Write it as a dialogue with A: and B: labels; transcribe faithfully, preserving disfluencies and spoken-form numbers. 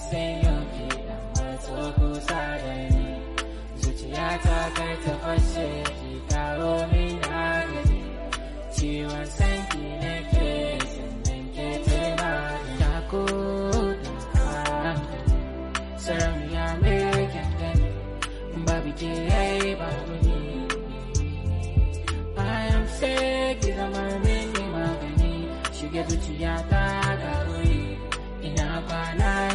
A: sai yau ke dan matso kusa da ni zuciya ta kai ta fashe ki karo min agaji ciwon sanki nake sannan ke tema da ko da sarauniya mai kyan gani babu ke yayi babu ni I am sick ki zama mini magani shige zuciya ta ga wuri ina kwana